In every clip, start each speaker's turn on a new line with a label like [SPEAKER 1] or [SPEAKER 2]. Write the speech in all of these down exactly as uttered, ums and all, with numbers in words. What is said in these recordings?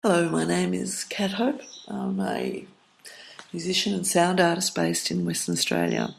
[SPEAKER 1] Hello, my name is Kat Hope. I'm a musician and sound artist based in Western Australia.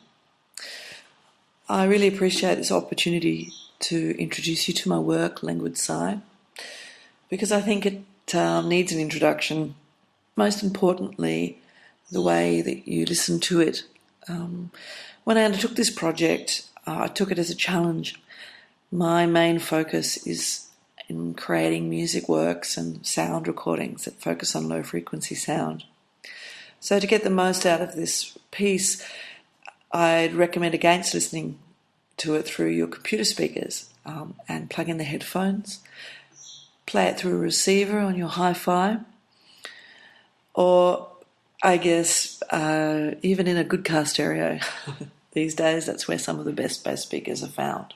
[SPEAKER 1] I really appreciate this opportunity to introduce you to my work, Languid Sigh, because I think it um, needs an introduction. Most importantly, the way that you listen to it. Um, when I undertook this project, uh, I took it as a challenge. My main focus is in creating music works and sound recordings that focus on low frequency sound. So to get the most out of this piece, I'd recommend against listening to it through your computer speakers um, and plug in the headphones, play it through a receiver on your hi-fi, or I guess uh, even in a good car stereo. These days, that's where some of the best bass speakers are found.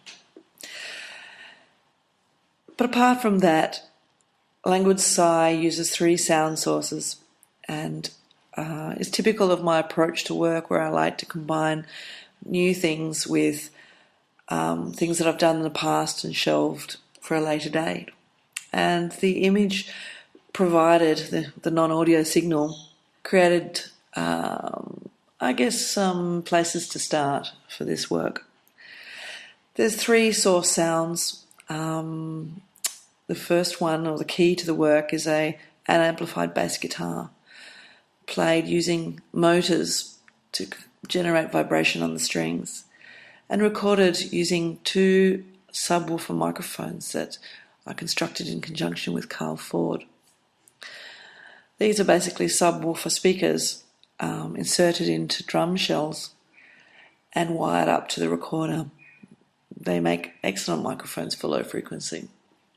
[SPEAKER 1] But apart from that, Languid Sigh uses three sound sources and uh, is typical of my approach to work, where I like to combine new things with um, things that I've done in the past and shelved for a later date. And the image provided, the, the non-audio signal, created, um, I guess, some places to start for this work. There's three source sounds. Um, the first one, or the key to the work, is a an amplified bass guitar played using motors to generate vibration on the strings, and recorded using two subwoofer microphones that are constructed in conjunction with Carl Ford. These are basically subwoofer speakers um, inserted into drum shells and wired up to the recorder. They make excellent microphones for low frequency.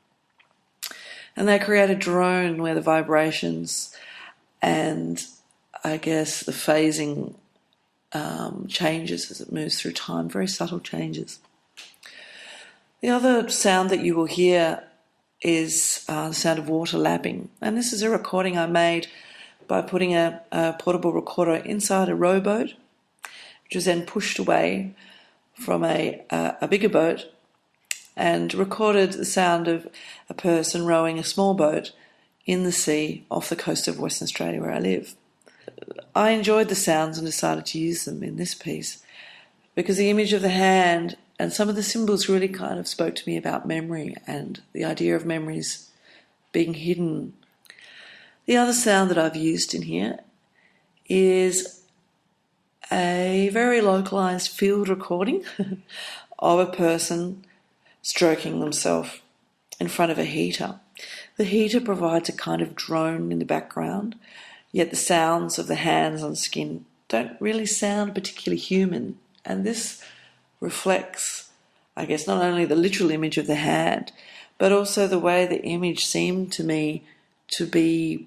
[SPEAKER 1] And they create a drone where the vibrations and, I guess, the phasing um, changes as it moves through time, very subtle changes. The other sound that you will hear is uh, the sound of water lapping. And this is a recording I made by putting a, a portable recorder inside a rowboat, which was then pushed away from a, a, a bigger boat, and recorded the sound of a person rowing a small boat in the sea off the coast of Western Australia where I live. I enjoyed the sounds and decided to use them in this piece because the image of the hand and some of the symbols really kind of spoke to me about memory and the idea of memories being hidden. The other sound that I've used in here is a very localized field recording of a person stroking themselves in front of a heater. The heater provides a kind of drone in the background, yet the sounds of the hands on skin don't really sound particularly human. And this reflects, I guess, not only the literal image of the hand, but also the way the image seemed to me to be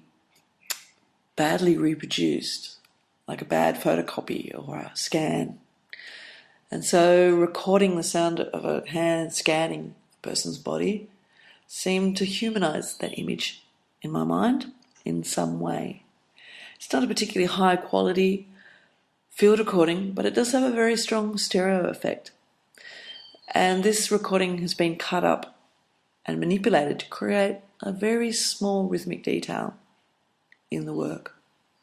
[SPEAKER 1] badly reproduced, like a bad photocopy or a scan. And so recording the sound of a hand scanning a person's body seemed to humanize that image in my mind in some way. It's not a particularly high quality field recording, but it does have a very strong stereo effect. And this recording has been cut up and manipulated to create a very small rhythmic detail in the work.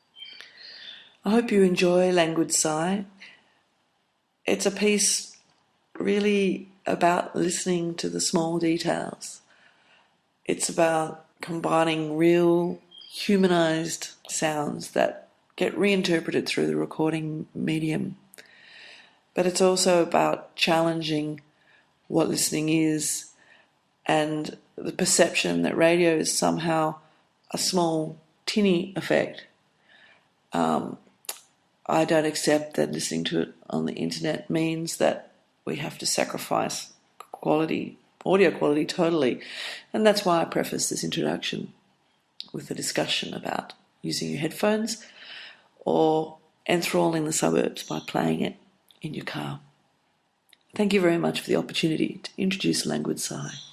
[SPEAKER 1] I hope you enjoy Languid Sigh. It's a piece really about listening to the small details. It's about combining real humanized sounds that get reinterpreted through the recording medium. But it's also about challenging what listening is and the perception that radio is somehow a small, tinny effect. Um, I don't accept that listening to it on the internet means that we have to sacrifice quality, audio quality totally. And that's why I preface this introduction with a discussion about using your headphones or enthralling the suburbs by playing it in your car. Thank you very much for the opportunity to introduce Languid Sigh.